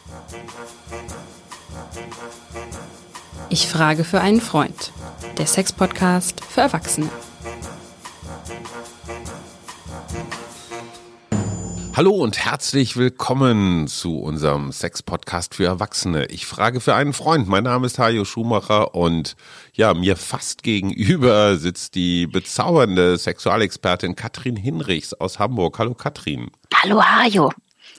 Ich frage für einen Freund. Der Sex-Podcast für Erwachsene. Hallo und herzlich willkommen zu unserem Sex-Podcast für Erwachsene. Ich frage für einen Freund. Mein Name ist Hajo Schumacher und ja, mir fast gegenüber sitzt die bezaubernde Sexualexpertin Katrin Hinrichs aus Hamburg. Hallo Katrin. Hallo Hajo.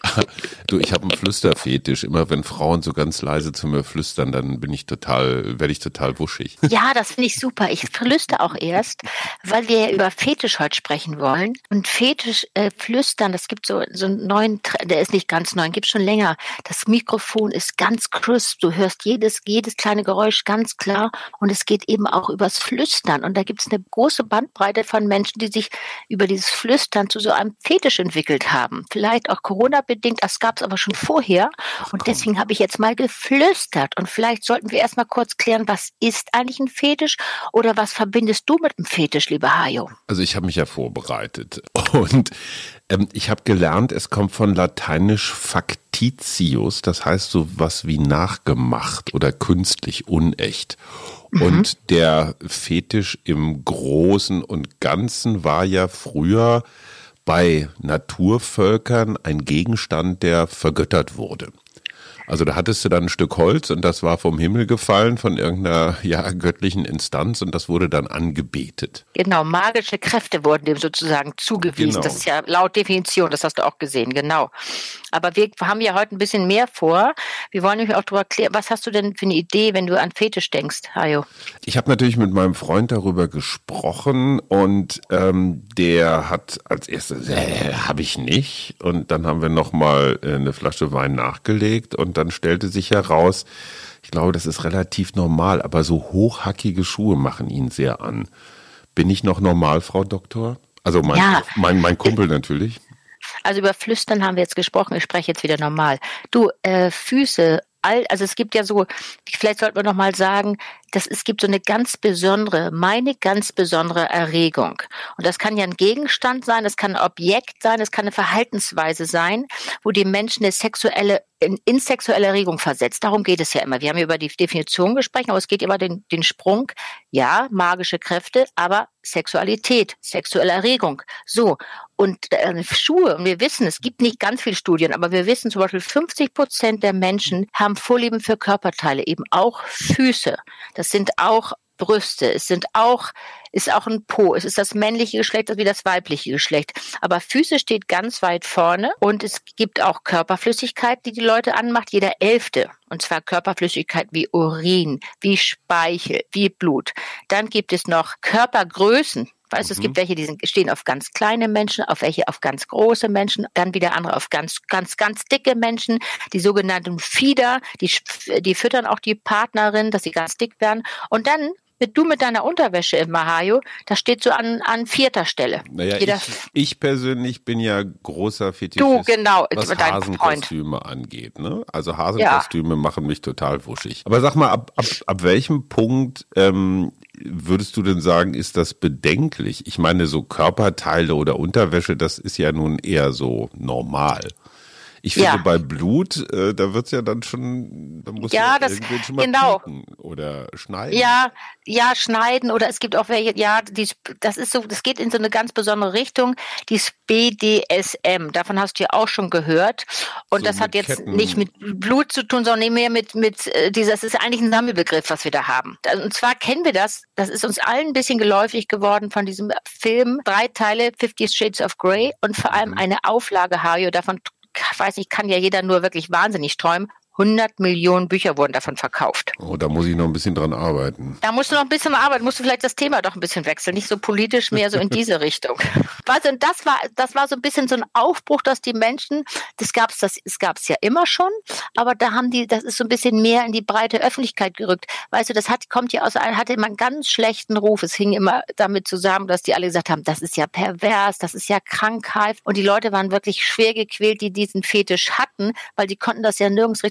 Du, ich habe einen Flüsterfetisch. Immer wenn Frauen so ganz leise zu mir flüstern, dann werde ich total wuschig. Ja, das finde ich super. Ich flüster auch erst, weil wir ja über Fetisch heute sprechen wollen. Und Fetisch flüstern, das gibt so einen neuen Trend, der ist nicht ganz neu, gibt schon länger. Das Mikrofon ist ganz crisp. Du hörst jedes kleine Geräusch ganz klar. Und es geht eben auch übers Flüstern. Und da gibt es eine große Bandbreite von Menschen, die sich über dieses Flüstern zu so einem Fetisch entwickelt haben. Vielleicht auch Corona-bedingt, das gab es aber schon vorher. Und deswegen habe ich jetzt mal geflüstert. Und vielleicht sollten wir erst mal kurz klären, was ist eigentlich ein Fetisch oder was verbindest du mit einem Fetisch, lieber Hajo? Also ich habe mich ja vorbereitet und ich habe gelernt, es kommt von lateinisch factitius, das heißt so was wie nachgemacht oder künstlich, unecht. Und der Fetisch im Großen und Ganzen war ja früher bei Naturvölkern ein Gegenstand, der vergöttert wurde. Also da hattest du dann ein Stück Holz und das war vom Himmel gefallen von irgendeiner göttlichen Instanz und das wurde dann angebetet. Genau, magische Kräfte wurden dem sozusagen zugewiesen. Genau. Das ist ja laut Definition, das hast du auch gesehen, genau. Aber wir haben ja heute ein bisschen mehr vor. Wir wollen nämlich auch darüber klären, was hast du denn für eine Idee, wenn du an Fetisch denkst, Hajo? Ich habe natürlich mit meinem Freund darüber gesprochen und der hat als erstes, habe ich nicht. Und dann haben wir nochmal eine Flasche Wein nachgelegt und dann stellte sich heraus, ich glaube, das ist relativ normal, aber so hochhackige Schuhe machen ihn sehr an. Bin ich noch normal, Frau Doktor? Also mein Kumpel natürlich. Also über Flüstern haben wir jetzt gesprochen, ich spreche jetzt wieder normal. Du, Füße, also es gibt ja so, vielleicht sollten wir noch mal sagen, es gibt so eine meine ganz besondere Erregung. Und das kann ja ein Gegenstand sein, das kann ein Objekt sein, das kann eine Verhaltensweise sein, wo die Menschen in sexuelle Erregung versetzt. Darum geht es ja immer. Wir haben ja über die Definition gesprochen, aber es geht immer den Sprung, ja, magische Kräfte, aber Sexualität, sexuelle Erregung. So. Und Schuhe, und wir wissen, es gibt nicht ganz viele Studien, aber wir wissen zum Beispiel 50% der Menschen haben Vorlieben für Körperteile, eben auch Füße. Das sind auch Brüste, ist auch ein Po, es ist das männliche Geschlecht wie das weibliche Geschlecht. Aber Füße steht ganz weit vorne und es gibt auch Körperflüssigkeit, die Leute anmacht, jeder 11. Und zwar Körperflüssigkeit wie Urin, wie Speichel, wie Blut. Dann gibt es noch Körpergrößen. Weißt du, es gibt welche, die stehen auf ganz kleine Menschen, auf welche auf ganz große Menschen, dann wieder andere auf ganz dicke Menschen, die sogenannten Fieder, die füttern auch die Partnerin, dass sie ganz dick werden. Und dann du mit deiner Unterwäsche immer, Hajo, das steht so an 4. Stelle. Naja, ich persönlich bin ja großer Fetischist, du, genau, was dein Hasenkostüme angeht. Ne? Also Hasenkostüme machen mich total wuschig. Aber sag mal, ab welchem Punkt würdest du denn sagen, ist das bedenklich? Ich meine, so Körperteile oder Unterwäsche, das ist ja nun eher so normal. Ich finde, bei Blut, da wird's ja dann schon, da muss ja irgendwen schon mal pieken oder schneiden. Ja, schneiden oder es gibt auch welche, das geht in so eine ganz besondere Richtung, dieses BDSM, davon hast du ja auch schon gehört und so das hat jetzt Ketten. Nicht mit Blut zu tun, sondern mehr mit das ist eigentlich ein Sammelbegriff, was wir da haben. Und zwar kennen wir das ist uns allen ein bisschen geläufig geworden von diesem Film, 3 Teile, 50 Shades of Grey und vor allem eine Auflage, Hajo, davon kann ja jeder nur wirklich wahnsinnig träumen. 100 Millionen Bücher wurden davon verkauft. Oh, da muss ich noch ein bisschen dran arbeiten. Da musst du noch ein bisschen arbeiten, musst du vielleicht das Thema doch ein bisschen wechseln, nicht so politisch, mehr so in diese Richtung. Weißt du, und das war so ein bisschen so ein Aufbruch, dass die Menschen, es gab's ja immer schon, aber das ist so ein bisschen mehr in die breite Öffentlichkeit gerückt. Weißt du, hatte immer einen ganz schlechten Ruf. Es hing immer damit zusammen, dass die alle gesagt haben, das ist ja pervers, das ist ja Krankheit. Und die Leute waren wirklich schwer gequält, die diesen Fetisch hatten, weil die konnten das ja nirgends richtig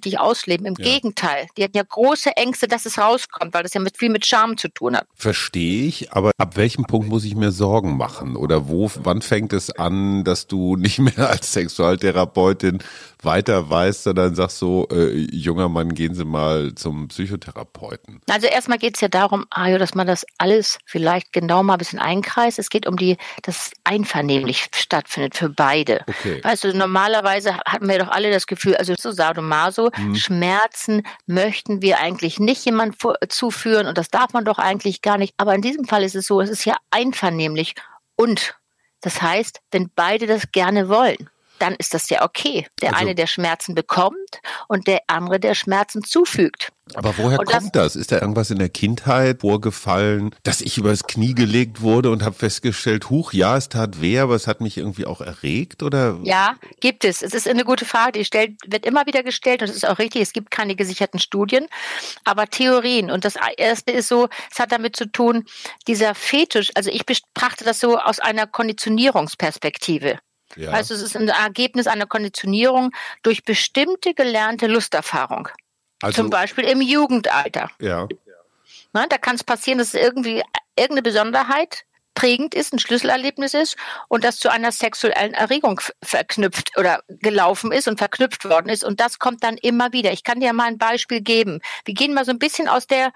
richtig ausleben. Im Gegenteil, die hatten ja große Ängste, dass es rauskommt, weil das ja viel mit Scham zu tun hat. Verstehe ich, aber ab welchem Punkt muss ich mir Sorgen machen? Oder wann fängt es an, dass du nicht mehr als Sexualtherapeutin weiter weißt, sondern sagst so, junger Mann, gehen Sie mal zum Psychotherapeuten? Also erstmal geht es ja darum, dass man das alles vielleicht genau mal ein bisschen einkreist. Es geht um dass es einvernehmlich stattfindet für beide. Okay. Weißt du, normalerweise hatten wir doch alle das Gefühl, also so Sadomaso, Schmerzen möchten wir eigentlich nicht jemand zuführen und das darf man doch eigentlich gar nicht. Aber in diesem Fall ist es so, es ist ja einvernehmlich und das heißt, wenn beide das gerne wollen, dann ist das ja okay. Der eine, der Schmerzen bekommt und der andere, der Schmerzen zufügt. Aber woher kommt das? Ist da irgendwas in der Kindheit vorgefallen, dass ich übers Knie gelegt wurde und habe festgestellt, huch, ja, es tat weh, aber es hat mich irgendwie auch erregt, oder? Ja, gibt es. Es ist eine gute Frage, wird immer wieder gestellt und es ist auch richtig, es gibt keine gesicherten Studien, aber Theorien. Und das erste ist so, es hat damit zu tun, dieser Fetisch, also ich betrachte das so aus einer Konditionierungsperspektive. Ja. Also es ist ein Ergebnis einer Konditionierung durch bestimmte gelernte Lusterfahrung. Also, zum Beispiel im Jugendalter. Ja. Na, da kann es passieren, dass irgendwie irgendeine Besonderheit prägend ist, ein Schlüsselerlebnis ist und das zu einer sexuellen Erregung verknüpft oder gelaufen ist und verknüpft worden ist. Und das kommt dann immer wieder. Ich kann dir mal ein Beispiel geben. Wir gehen mal so ein bisschen aus der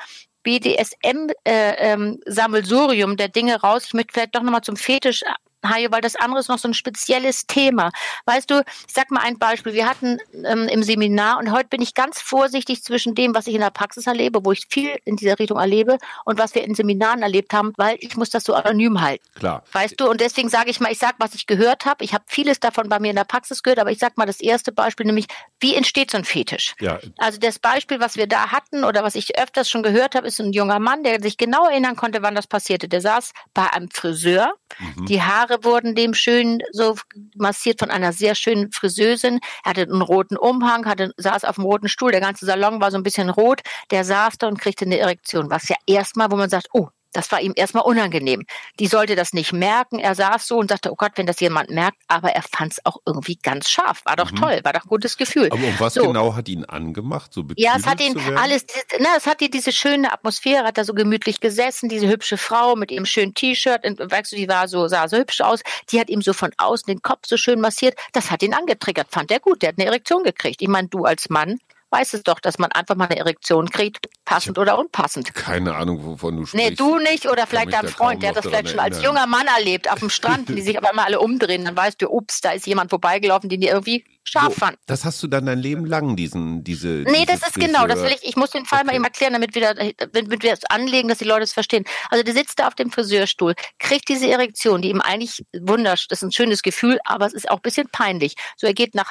BDSM-Sammelsurium der Dinge raus. Ich möchte vielleicht doch nochmal zum Fetisch, Hajo, weil das andere ist noch so ein spezielles Thema. Weißt du, ich sag mal ein Beispiel. Wir hatten im Seminar und heute bin ich ganz vorsichtig zwischen dem, was ich in der Praxis erlebe, wo ich viel in dieser Richtung erlebe und was wir in Seminaren erlebt haben, weil ich muss das so anonym halten. Klar. Weißt du, und deswegen sage ich mal, was ich gehört habe. Ich habe vieles davon bei mir in der Praxis gehört, aber ich sag mal das erste Beispiel, nämlich wie entsteht so ein Fetisch? Ja. Also das Beispiel, was wir da hatten oder was ich öfters schon gehört habe, ist ein junger Mann, der sich genau erinnern konnte, wann das passierte. Der saß bei einem Friseur, die Haare wurden dem schön so massiert von einer sehr schönen Friseusin. Er hatte einen roten Umhang, saß auf dem roten Stuhl, der ganze Salon war so ein bisschen rot. Der saß da und kriegte eine Erektion, was ja erstmal, wo man sagt, oh, das war ihm erstmal unangenehm. Die sollte das nicht merken. Er saß so und sagte, oh Gott, wenn das jemand merkt, aber er fand es auch irgendwie ganz scharf. War doch toll, war doch ein gutes Gefühl. Aber was genau hat ihn angemacht? So ja, es hat ihn es hat diese schöne Atmosphäre, hat da so gemütlich gesessen, diese hübsche Frau mit ihrem schönen T-Shirt, und weißt du, sah so hübsch aus, die hat ihm so von außen den Kopf so schön massiert, das hat ihn angetriggert, fand er gut, der hat eine Erektion gekriegt. Ich meine, du als Mann weißt es doch, dass man einfach mal eine Erektion kriegt, passend oder unpassend. Keine Ahnung, wovon du sprichst. Nee, du nicht oder vielleicht dein Freund, der hat das vielleicht schon als junger Mann erlebt, auf dem Strand, die sich aber immer alle umdrehen, dann weißt du, ups, da ist jemand vorbeigelaufen, den die irgendwie scharf fand. Das hast du dann dein Leben lang, diese Nee, das ist genau, das ich muss den Fall mal eben erklären, damit wir es anlegen, dass die Leute es verstehen. Also der sitzt da auf dem Friseurstuhl, kriegt diese Erektion, die ihm eigentlich das ist ein schönes Gefühl, aber es ist auch ein bisschen peinlich. So, er geht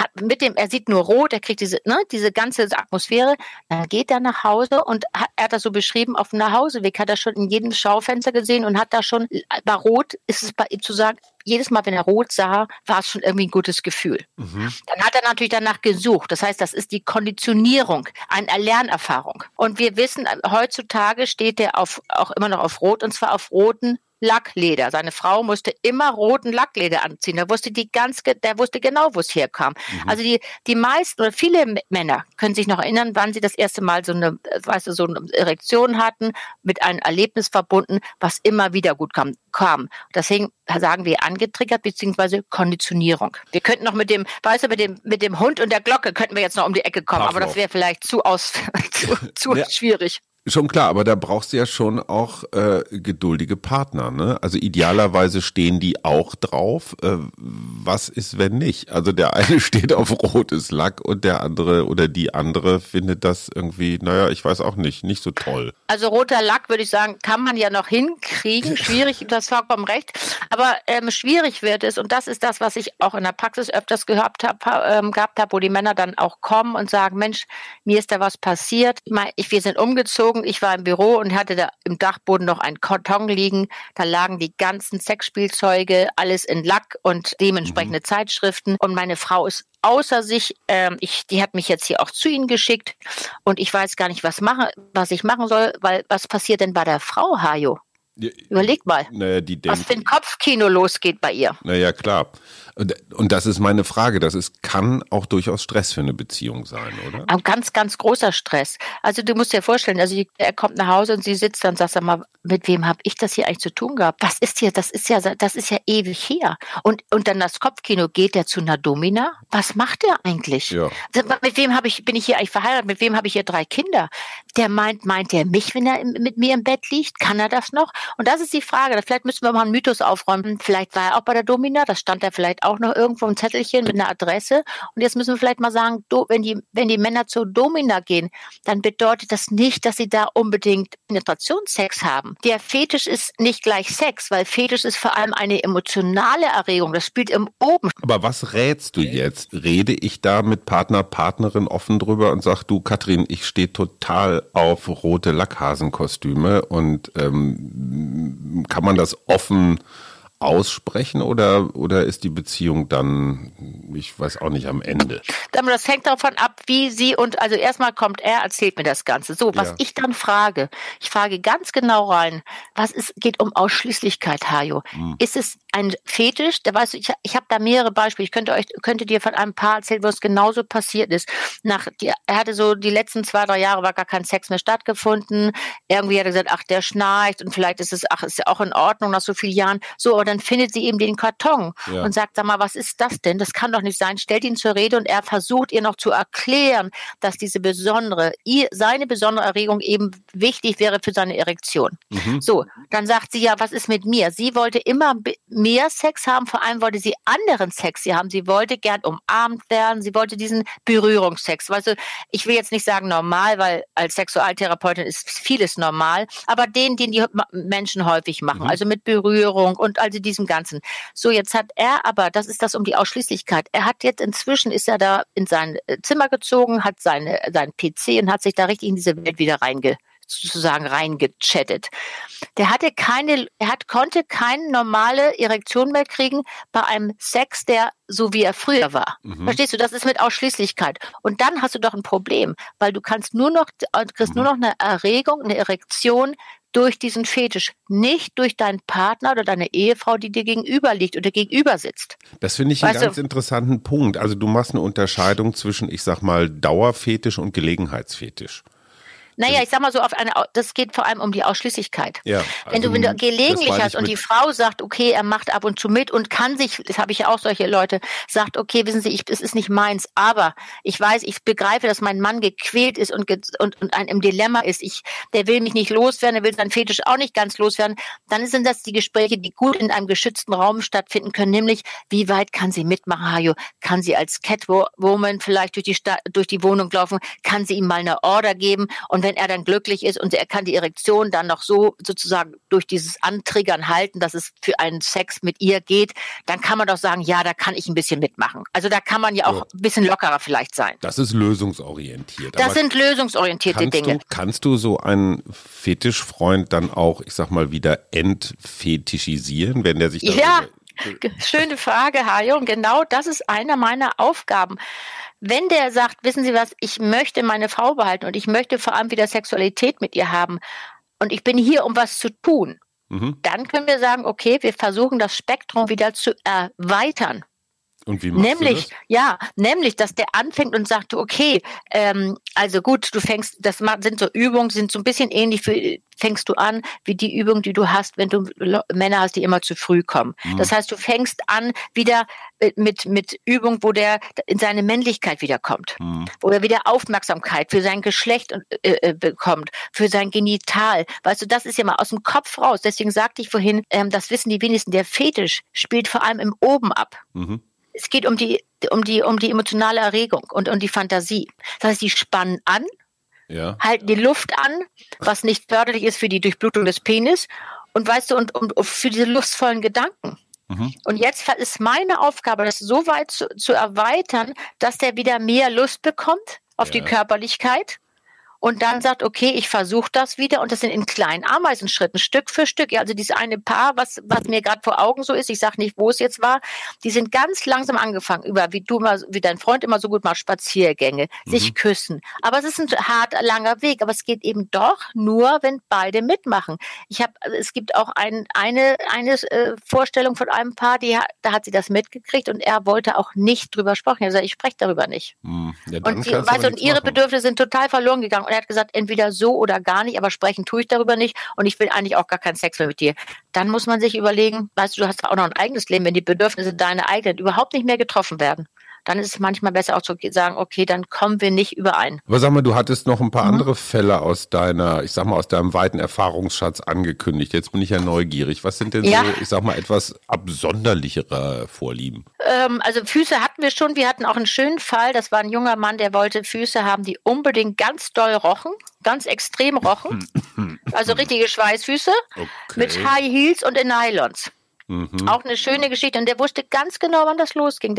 er sieht nur rot, er kriegt diese ganze Atmosphäre, dann geht er nach Hause und er hat das so beschrieben, auf dem Nachhauseweg hat er schon in jedem Schaufenster gesehen und hat da schon, bei Rot ist es bei ihm zu sagen, jedes Mal, wenn er rot sah, war es schon irgendwie ein gutes Gefühl. Dann hat er natürlich danach gesucht. Das heißt, das ist die Konditionierung, eine Erlernerfahrung. Und wir wissen, heutzutage steht er auch immer noch auf Rot, und zwar auf roten Lackleder. Seine Frau musste immer roten Lackleder anziehen. Der wusste genau, wo es herkam. Also die meisten oder viele Männer können sich noch erinnern, wann sie das erste Mal so eine Erektion hatten, mit einem Erlebnis verbunden, was immer wieder gut kam. Deswegen sagen wir angetriggert bzw. Konditionierung. Wir könnten noch mit dem Hund und der Glocke könnten wir jetzt noch um die Ecke kommen, aber das wäre vielleicht zu schwierig. Schon klar, aber da brauchst du ja schon auch geduldige Partner, ne? Also idealerweise stehen die auch drauf. Was ist, wenn nicht? Also der eine steht auf rotes Lack und der andere oder die andere findet das irgendwie, ich weiß auch nicht so toll. Also roter Lack, würde ich sagen, kann man ja noch hinkriegen. Schwierig, das vollkommen recht. Aber schwierig wird es, und das ist das, was ich auch in der Praxis öfters gehabt habe, wo die Männer dann auch kommen und sagen, Mensch, mir ist da was passiert. Wir sind umgezogen. Ich war im Büro und hatte da im Dachboden noch einen Karton liegen. Da lagen die ganzen Sexspielzeuge, alles in Lack und dementsprechende Zeitschriften. Und meine Frau ist außer sich, die hat mich jetzt hier auch zu Ihnen geschickt und ich weiß gar nicht, was ich machen soll, weil was passiert denn bei der Frau, Hajo? Überleg mal, naja, die was für ein Kopfkino losgeht bei ihr. Naja, klar. Und das ist meine Frage. Kann auch durchaus Stress für eine Beziehung sein, oder? Ein ganz, ganz großer Stress. Also du musst dir vorstellen, also er kommt nach Hause und sie sitzt dann und sagt, sag mal, mit wem habe ich das hier eigentlich zu tun gehabt? Was ist hier? Das ist ja ewig her. Und dann das Kopfkino, geht der zu einer Domina? Was macht der eigentlich? Ja. Mit wem bin ich hier eigentlich verheiratet? Mit wem habe ich hier 3 Kinder? Der meint der mich, wenn er mit mir im Bett liegt? Kann er das noch? Und das ist die Frage. Vielleicht müssen wir mal einen Mythos aufräumen. Vielleicht war er auch bei der Domina. Das stand da vielleicht auch noch irgendwo ein Zettelchen mit einer Adresse. Und jetzt müssen wir vielleicht mal sagen, wenn die Männer zur Domina gehen, dann bedeutet das nicht, dass sie da unbedingt Penetrationssex haben. Der Fetisch ist nicht gleich Sex, weil Fetisch ist vor allem eine emotionale Erregung. Das spielt im Oben. Aber was rätst du jetzt? Rede ich da mit Partner, Partnerin offen drüber und sag, du Katrin, ich stehe total auf rote Lackhasenkostüme und kann man das offen aussprechen oder ist die Beziehung dann, ich weiß auch nicht, am Ende? Das hängt davon ab, wie sie also erstmal kommt erzählt mir das Ganze. So, was ich dann frage, ich frage ganz genau rein, geht um Ausschließlichkeit, Hajo. Ist es ein Fetisch? Da weißt du, ich habe da mehrere Beispiele. Ich könnte dir von einem Paar erzählen, wo es genauso passiert ist. Er hatte so die letzten 2, 3 Jahre war gar kein Sex mehr stattgefunden. Irgendwie hat er gesagt, ach, der schnarcht und vielleicht ist ja auch in Ordnung nach so vielen Jahren. So, aber dann findet sie eben den Karton und sagt, sag mal, was ist das denn? Das kann doch nicht sein. Stellt ihn zur Rede und er versucht ihr noch zu erklären, dass seine besondere Erregung eben wichtig wäre für seine Erektion. So, dann sagt sie, ja, was ist mit mir? Sie wollte immer mehr Sex haben, vor allem wollte sie anderen Sex haben. Sie wollte gern umarmt werden, sie wollte diesen Berührungssex. Weißt du, ich will jetzt nicht sagen normal, weil als Sexualtherapeutin ist vieles normal, aber den die Menschen häufig machen, also mit Berührung und also diesem Ganzen. So, jetzt hat er aber, das ist das um die Ausschließlichkeit, inzwischen ist er da in sein Zimmer gezogen, hat seinen PC und hat sich da richtig in diese Welt wieder reingechattet. Konnte keine normale Erektion mehr kriegen bei einem Sex, der so wie er früher war. Verstehst du? Das ist mit Ausschließlichkeit. Und dann hast du doch ein Problem, weil du kriegst nur noch eine Erregung, eine Erektion durch diesen Fetisch, nicht durch deinen Partner oder deine Ehefrau, die dir gegenüber liegt oder gegenüber sitzt. Das finde ich einen ganz interessanten Punkt. Also du machst eine Unterscheidung zwischen, ich sag mal, Dauerfetisch und Gelegenheitsfetisch. Naja, ich sag mal so, das geht vor allem um die Ausschließlichkeit. Ja, also wenn du gelegentlich hast und die Frau sagt, okay, er macht ab und zu mit und kann sich, das habe ich ja auch solche Leute, sagt, okay, wissen Sie, das ist nicht meins, aber ich begreife, dass mein Mann gequält ist und im Dilemma ist, der will mich nicht loswerden, der will seinen Fetisch auch nicht ganz loswerden, dann sind das die Gespräche, die gut in einem geschützten Raum stattfinden können, nämlich, wie weit kann sie mitmachen, Hajo? Kann sie als Catwoman vielleicht durch die Wohnung laufen? Kann sie ihm mal eine Order geben? Und wenn er dann glücklich ist und er kann die Erektion dann noch so sozusagen durch dieses Antriggern halten, dass es für einen Sex mit ihr geht, dann kann man doch sagen, ja, da kann ich ein bisschen mitmachen. Also da kann man ja auch ein bisschen lockerer vielleicht sein. Das ist lösungsorientiert. Das sind lösungsorientierte Dinge. Kannst du so einen Fetischfreund dann auch, ich sag mal, wieder entfetischisieren, wenn der sich da... Ja, schöne Frage, Hajo. Und genau das ist eine meiner Aufgaben. Wenn der sagt, wissen Sie was, ich möchte meine Frau behalten und ich möchte vor allem wieder Sexualität mit ihr haben und ich bin hier, um was zu tun, dann können wir sagen, okay, wir versuchen das Spektrum wieder zu erweitern. Und wie machst du das? Nämlich, dass der anfängt und sagt, okay, also gut, das sind so Übungen, sind so ein bisschen ähnlich, fängst du an, wie die Übung, die du hast, wenn du Männer hast, die immer zu früh kommen. Das heißt, du fängst an wieder mit Übung, wo der in seine Männlichkeit wiederkommt, wo er wieder Aufmerksamkeit für sein Geschlecht bekommt, für sein Genital. Weißt du, das ist ja mal aus dem Kopf raus. Deswegen sagte ich vorhin, das wissen die wenigsten, der Fetisch spielt vor allem im Oben ab. Es geht um die emotionale Erregung und um die Fantasie. Das heißt, die spannen an, halten die Luft an, was nicht förderlich ist für die Durchblutung des Penis und weißt du, und für diese lustvollen Gedanken. Und jetzt ist meine Aufgabe, das so weit zu erweitern, dass der wieder mehr Lust bekommt auf die Körperlichkeit und dann sagt, okay, ich versuche das wieder und das sind in kleinen Ameisenschritten, Stück für Stück. Ja, also dieses eine Paar, was mir gerade vor Augen so ist, ich sage nicht, wo es jetzt war, die sind ganz langsam angefangen, wie dein Freund immer so gut macht, Spaziergänge, sich küssen. Aber es ist ein langer Weg, aber es geht eben doch nur, wenn beide mitmachen. Es gibt auch eine Vorstellung von einem Paar, da hat sie das mitgekriegt und er wollte auch nicht drüber sprechen. Er hat gesagt, ich spreche darüber nicht. Ja, und ihre Bedürfnisse sind total verloren gegangen. Und er hat gesagt, entweder so oder gar nicht, aber sprechen tue ich darüber nicht und ich will eigentlich auch gar keinen Sex mehr mit dir. Dann muss man sich überlegen, weißt du hast auch noch ein eigenes Leben, wenn die Bedürfnisse deine eigenen überhaupt nicht mehr getroffen werden. Dann ist es manchmal besser auch zu sagen, okay, dann kommen wir nicht überein. Aber sag mal, du hattest noch ein paar andere Fälle aus deinem weiten Erfahrungsschatz angekündigt. Jetzt bin ich ja neugierig. Was sind denn so, etwas absonderlichere Vorlieben? Also Füße hatten wir schon. Wir hatten auch einen schönen Fall. Das war ein junger Mann, der wollte Füße haben, die unbedingt ganz doll rochen, ganz extrem rochen. Also richtige Schweißfüße mit High Heels und in Nylons. Auch eine schöne Geschichte. Und der wusste ganz genau, wann das losging.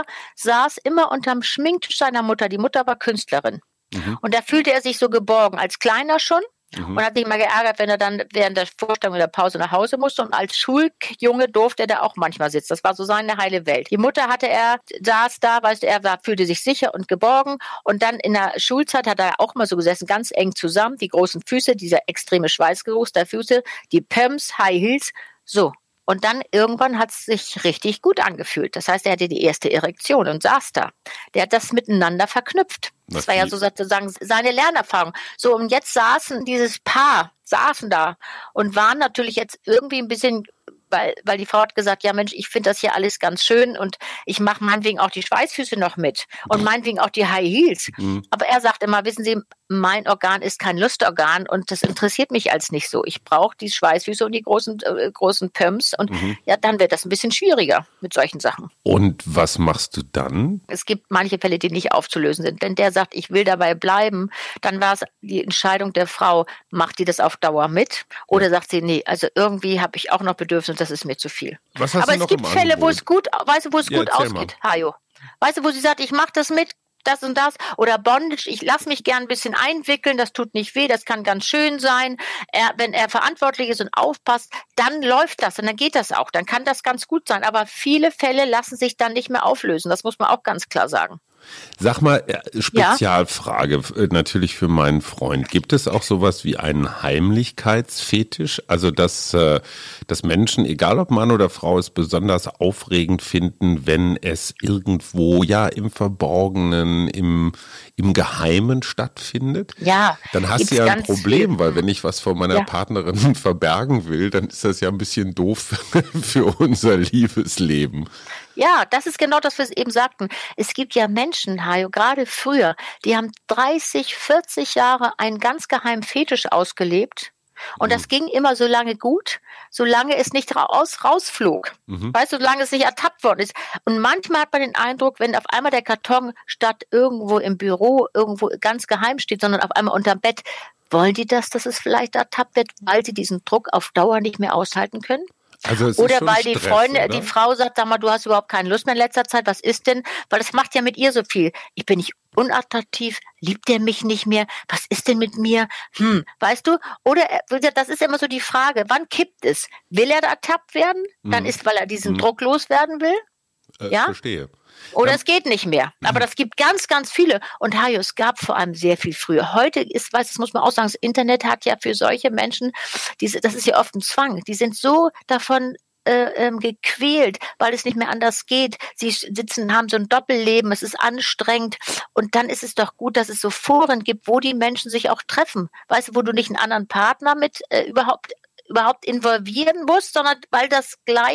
Saß immer unterm Schminktisch seiner Mutter. Die Mutter war Künstlerin. Und da fühlte er sich so geborgen, als Kleiner schon. Und hat sich mal geärgert, wenn er dann während der Vorstellung oder Pause nach Hause musste. Und als Schuljunge durfte er da auch manchmal sitzen. Das war so seine heile Welt. Die Mutter saß da, fühlte sich sicher und geborgen. Und dann in der Schulzeit hat er auch mal so gesessen, ganz eng zusammen. Die großen Füße, dieser extreme Schweißgeruch der Füße, die Pumps, High Heels. So. Und dann irgendwann hat es sich richtig gut angefühlt. Das heißt, er hatte die erste Erektion und saß da. Der hat das miteinander verknüpft. Das war ja so sozusagen seine Lernerfahrung. So, und jetzt dieses Paar da und waren natürlich jetzt irgendwie ein bisschen, weil die Frau hat gesagt, ja Mensch, ich finde das hier alles ganz schön und ich mache meinetwegen auch die Schweißfüße noch mit und meinetwegen auch die High Heels. Aber er sagt immer, wissen Sie, mein Organ ist kein Lustorgan und das interessiert mich als nicht so. Ich brauche die Schweißfüße und die großen Pumps und ja, dann wird das ein bisschen schwieriger mit solchen Sachen. Und was machst du dann? Es gibt manche Fälle, die nicht aufzulösen sind. Wenn der sagt, ich will dabei bleiben, dann war es die Entscheidung der Frau, macht die das auf Dauer mit oder sagt sie, nee, also irgendwie habe ich auch noch Bedürfnisse, das ist mir zu viel. Aber es gibt Fälle, wo es gut ausgeht, Hajo. Weißt du, wo sie sagt, ich mache das mit, das und das. Oder Bondage, ich lasse mich gern ein bisschen einwickeln, das tut nicht weh, das kann ganz schön sein. Wenn er verantwortlich ist und aufpasst, dann läuft das und dann geht das auch. Dann kann das ganz gut sein. Aber viele Fälle lassen sich dann nicht mehr auflösen. Das muss man auch ganz klar sagen. Sag mal, Spezialfrage natürlich für meinen Freund. Gibt es auch sowas wie einen Heimlichkeitsfetisch? Also, dass Menschen, egal ob Mann oder Frau, es besonders aufregend finden, wenn es irgendwo im Verborgenen, im Geheimen stattfindet? Ja. Dann hast du ja ein Problem, weil wenn ich was von meiner Partnerin verbergen will, dann ist das ja ein bisschen doof für unser Liebesleben. Ja, das ist genau das, was wir eben sagten. Es gibt ja Menschen, Hajo, gerade früher, die haben 30, 40 Jahre einen ganz geheimen Fetisch ausgelebt. Und das ging immer so lange gut, solange es nicht rausflog. Weißt du, solange es nicht ertappt worden ist. Und manchmal hat man den Eindruck, wenn auf einmal der Karton statt irgendwo im Büro irgendwo ganz geheim steht, sondern auf einmal unterm Bett, wollen die dass es vielleicht ertappt wird, weil sie diesen Druck auf Dauer nicht mehr aushalten können? Also oder weil die Frau sagt, sag mal, du hast überhaupt keine Lust mehr in letzter Zeit, was ist denn? Weil das macht ja mit ihr so viel. Ich bin nicht unattraktiv, liebt er mich nicht mehr, was ist denn mit mir? Weißt du? Oder das ist immer so die Frage, wann kippt es? Will er da ertappt werden? Dann ist, weil er diesen Druck loswerden will? Ja? Verstehe. Oder es geht nicht mehr. Aber das gibt ganz, ganz viele. Und Hajo, es gab vor allem sehr viel früher. Heute das muss man auch sagen, das Internet hat ja für solche Menschen, das ist ja oft ein Zwang. Die sind so davon gequält, weil es nicht mehr anders geht. Sie haben so ein Doppelleben, es ist anstrengend. Und dann ist es doch gut, dass es so Foren gibt, wo die Menschen sich auch treffen. Weißt du, wo du nicht einen anderen Partner mit überhaupt involvieren musst, sondern weil der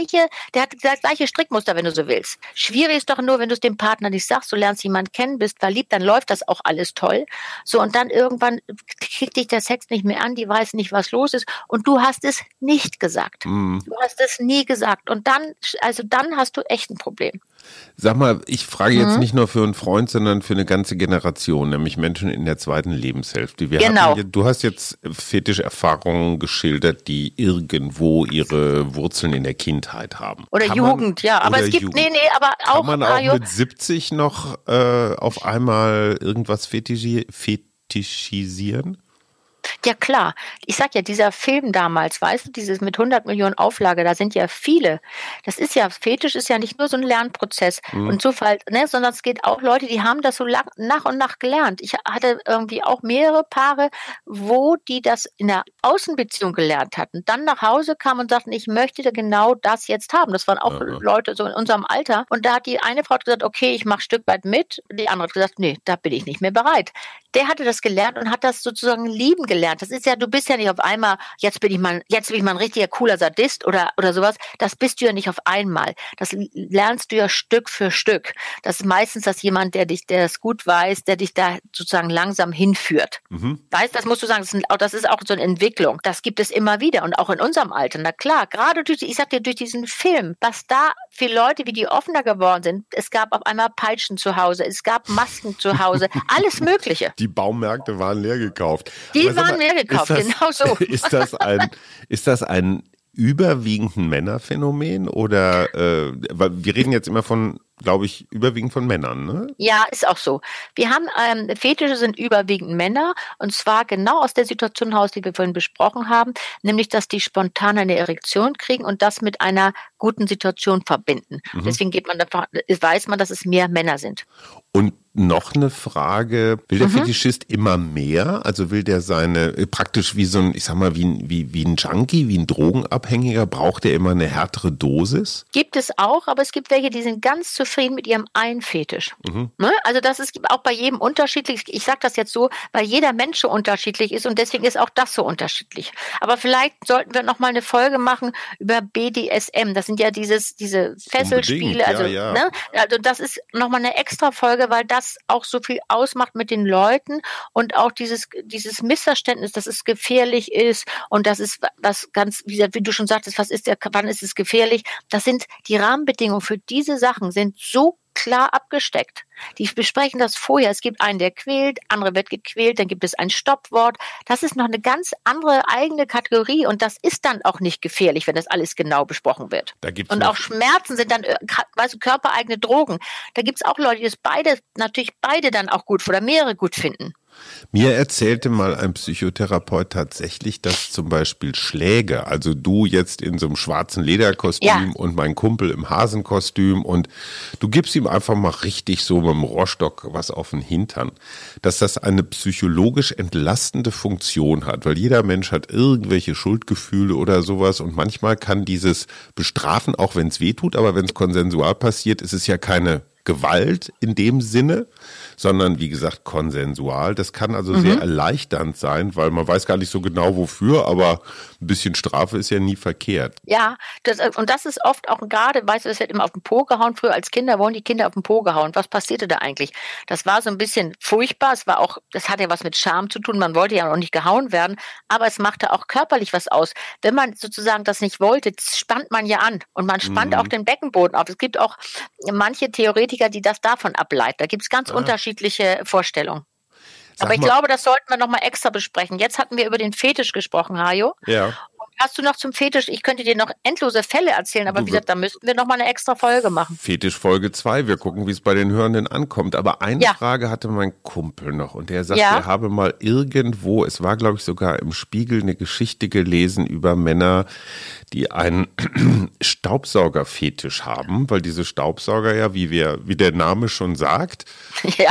hat das gleiche Strickmuster, wenn du so willst. Schwierig ist doch nur, wenn du es dem Partner nicht sagst, du lernst jemanden kennen, bist verliebt, dann läuft das auch alles toll. So, und dann irgendwann kriegt dich der Sex nicht mehr an, die weiß nicht, was los ist und du hast es nicht gesagt. Du hast es nie gesagt und dann hast du echt ein Problem. Sag mal, ich frage jetzt nicht nur für einen Freund, sondern für eine ganze Generation, nämlich Menschen in der zweiten Lebenshälfte. Du hast jetzt Fetischerfahrungen geschildert, die irgendwo ihre Wurzeln in der Kindheit haben. Oder Jugend, aber es gibt, aber auch. Kann man auch mit 70 noch auf einmal irgendwas fetischisieren? Ja klar, ich sag ja, dieser Film damals, weißt du, dieses mit 100 Millionen Auflage, da sind ja viele. Das ist ja, Fetisch ist ja nicht nur so ein Lernprozess und Zufall, ne, sondern es geht auch Leute, die haben das so nach und nach gelernt. Ich hatte irgendwie auch mehrere Paare, wo die das in der Außenbeziehung gelernt hatten, dann nach Hause kamen und sagten, ich möchte da genau das jetzt haben. Das waren auch Leute so in unserem Alter und da hat die eine Frau gesagt, okay, ich mache ein Stück weit mit, die andere hat gesagt, nee, da bin ich nicht mehr bereit. Der hatte das gelernt und hat das sozusagen lieben gelernt. Das ist ja, du bist ja nicht auf einmal, jetzt bin ich mal ein richtiger cooler Sadist oder sowas. Das bist du ja nicht auf einmal. Das lernst du ja Stück für Stück. Das ist meistens jemand, der das gut weiß, der dich da sozusagen langsam hinführt. Weißt, das musst du sagen, das ist auch so eine Entwicklung. Das gibt es immer wieder und auch in unserem Alter. Na klar, gerade durch diesen Film, was da für Leute, wie die offener geworden sind. Es gab auf einmal Peitschen zu Hause, es gab Masken zu Hause, alles Mögliche. Die Baumärkte waren leer gekauft. Die waren leer gekauft, genau so. Ist das ein überwiegend ein Männerphänomen oder weil wir reden jetzt immer von, glaube ich, überwiegend von Männern, ne? Ja, ist auch so. Wir haben Fetische sind überwiegend Männer und zwar genau aus der Situation heraus, die wir vorhin besprochen haben, nämlich, dass die spontan eine Erektion kriegen und das mit einer guten Situation verbinden. Deswegen weiß man, dass es mehr Männer sind. Und noch eine Frage, will der Fetischist immer mehr? Also will der praktisch wie so ein, ich sag mal, wie ein Junkie, wie ein Drogenabhängiger, braucht er immer eine härtere Dosis? Gibt es auch, aber es gibt welche, die sind ganz zufrieden mit ihrem einen Fetisch. Ne? Also das ist auch bei jedem unterschiedlich. Ich sage das jetzt so, weil jeder Mensch so unterschiedlich ist und deswegen ist auch das so unterschiedlich. Aber vielleicht sollten wir noch mal eine Folge machen über BDSM. Das sind ja diese Fesselspiele. Also, ja. Ne? Also das ist noch mal eine extra Folge, weil das auch so viel ausmacht mit den Leuten und auch dieses Missverständnis, dass es gefährlich ist und das ist was ganz, wie du schon sagtest, wann ist es gefährlich? Das sind die Rahmenbedingungen für diese Sachen sind so klar abgesteckt. Die besprechen das vorher. Es gibt einen, der quält, andere wird gequält, dann gibt es ein Stoppwort. Das ist noch eine ganz andere eigene Kategorie und das ist dann auch nicht gefährlich, wenn das alles genau besprochen wird. Und auch Schmerzen sind dann, weißt du, körpereigene Drogen. Da gibt es auch Leute, die das beide dann auch gut oder mehrere gut finden. Mir erzählte mal ein Psychotherapeut tatsächlich, dass zum Beispiel Schläge, also du jetzt in so einem schwarzen Lederkostüm und mein Kumpel im Hasenkostüm und du gibst ihm einfach mal richtig so mit dem Rohrstock was auf den Hintern, dass das eine psychologisch entlastende Funktion hat, weil jeder Mensch hat irgendwelche Schuldgefühle oder sowas und manchmal kann dieses Bestrafen, auch wenn es weh tut, aber wenn es konsensual passiert, ist es ja keine Gewalt in dem Sinne, sondern wie gesagt konsensual. Das kann also sehr erleichternd sein, weil man weiß gar nicht so genau wofür, aber ein bisschen Strafe ist ja nie verkehrt. Ja, das ist oft auch gerade, weißt du, es wird immer auf den Po gehauen. Früher als Kinder wurden die Kinder auf den Po gehauen. Was passierte da eigentlich? Das war so ein bisschen furchtbar. Das hat ja was mit Scham zu tun. Man wollte ja auch nicht gehauen werden, aber es machte auch körperlich was aus. Wenn man sozusagen das nicht wollte, spannt man ja an und man spannt auch den Beckenboden auf. Es gibt auch manche Theoretiker, die das davon ableiten. Da gibt es ganz unterschiedliche Vorstellungen. Aber ich glaube, das sollten wir nochmal extra besprechen. Jetzt hatten wir über den Fetisch gesprochen, Hajo. Ja. Hast du noch zum Fetisch? Ich könnte dir noch endlose Fälle erzählen, aber wie gesagt, da müssten wir nochmal eine extra Folge machen. Fetisch Folge 2, wir gucken, wie es bei den Hörenden ankommt. Aber eine Frage hatte mein Kumpel noch und der sagt, er habe mal irgendwo, es war glaube ich sogar im Spiegel, eine Geschichte gelesen über Männer, die einen Staubsaugerfetisch haben, weil diese Staubsauger ja, wie der Name schon sagt. Ja.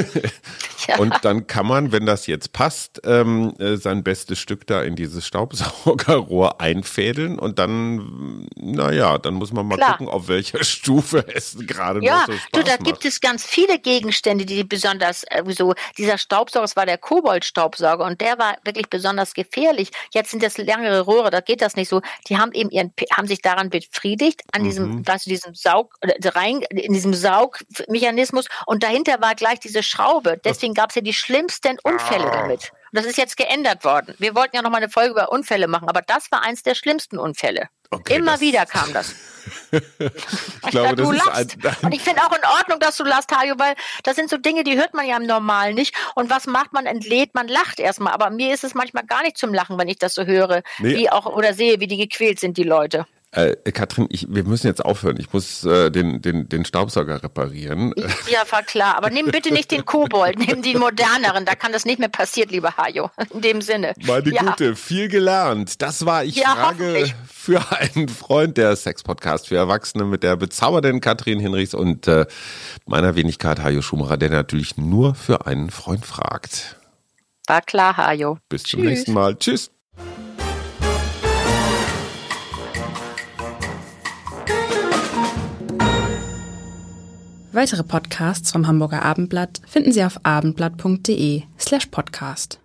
Und dann kann man, wenn das jetzt passt, sein bestes Stück da in dieses Staubsaugerrohr einfädeln und dann, dann muss man mal gucken, auf welcher Stufe es gerade noch so Spaß macht. Da gibt es ganz viele Gegenstände, die besonders, dieser Staubsauger, das war der Kobold-Staubsauger und der war wirklich besonders gefährlich. Jetzt sind das längere Röhre, da geht das nicht so. Die haben haben sich daran befriedigt, an diesem, diesem in diesem Saugmechanismus und dahinter war gleich diese Schraube. Deswegen gab es ja die schlimmsten Unfälle damit. Und das ist jetzt geändert worden. Wir wollten ja noch mal eine Folge über Unfälle machen, aber das war eins der schlimmsten Unfälle. Okay, Immer wieder kam das. Ich glaube, du lachst. Und ich finde auch in Ordnung, dass du lachst, Hajo, weil das sind so Dinge, die hört man ja im Normalen nicht. Und was macht man? Entlädt, man lacht erstmal. Aber mir ist es manchmal gar nicht zum Lachen, wenn ich das so höre, oder sehe, wie die gequält sind, die Leute. Katrin, wir müssen jetzt aufhören. Ich muss den Staubsauger reparieren. Ja, war klar. Aber nimm bitte nicht den Kobold, nimm den moderneren. Da kann das nicht mehr passieren, lieber Hajo. In dem Sinne. Meine Güte, viel gelernt. Das war Ich frage für einen Freund, der Sex-Podcast für Erwachsene mit der bezaubernden Katrin Hinrichs und meiner Wenigkeit Hajo Schumacher, der natürlich nur für einen Freund fragt. War klar, Hajo. Bis zum nächsten Mal. Tschüss. Weitere Podcasts vom Hamburger Abendblatt finden Sie auf abendblatt.de/podcast.